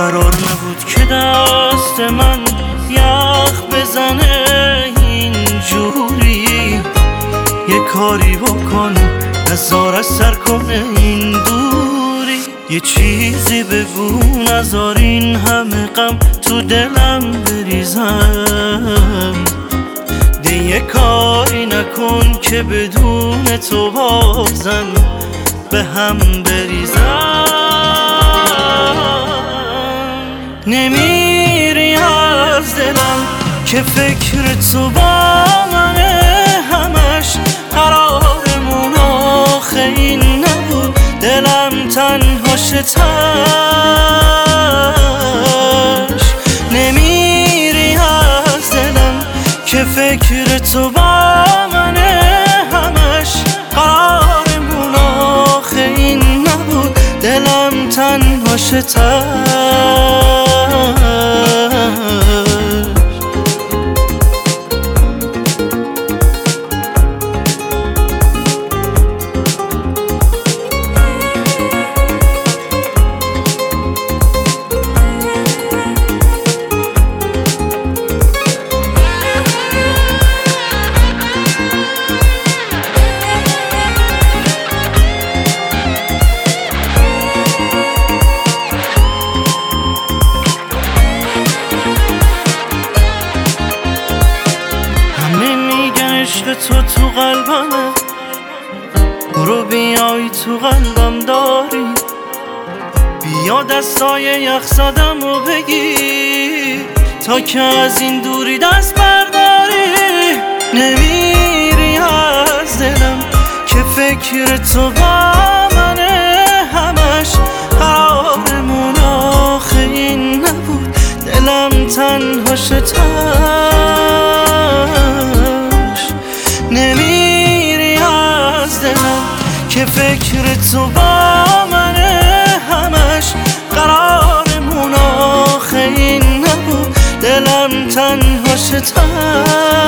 قرار نبود که دست من یخ بزنه اینجوری. یه کاری بکن نزار از سر کنه این دوری. یه چیزی بگو نزار این همه غم تو دلم بریزم. یه کاری نکن که بدون تو بازم به هم بریزم. نمیری از دلم که فکر تو با منه همش. قرارمون آخه این نبود دلم تنها شتش. نمیری از دلم که فکر تو با منه همش. قرارمون آخه این نبود دلم تنها شتش. عشق تو قلبمه، برو بیای تو قلبم داری. بیا دستای یخ زدم و بگی تا که از این دوری دست برداری. نمیری از دلم که فکر تو با منه همش. قرارمون آخه این نبود دلم تنها شتش. نمیری از دلم که فکر تو با منه همش. قرارمون آخه این نبود دلم تنها شتش.